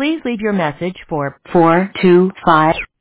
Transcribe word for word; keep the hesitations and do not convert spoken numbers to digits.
Please leave your message for four two five.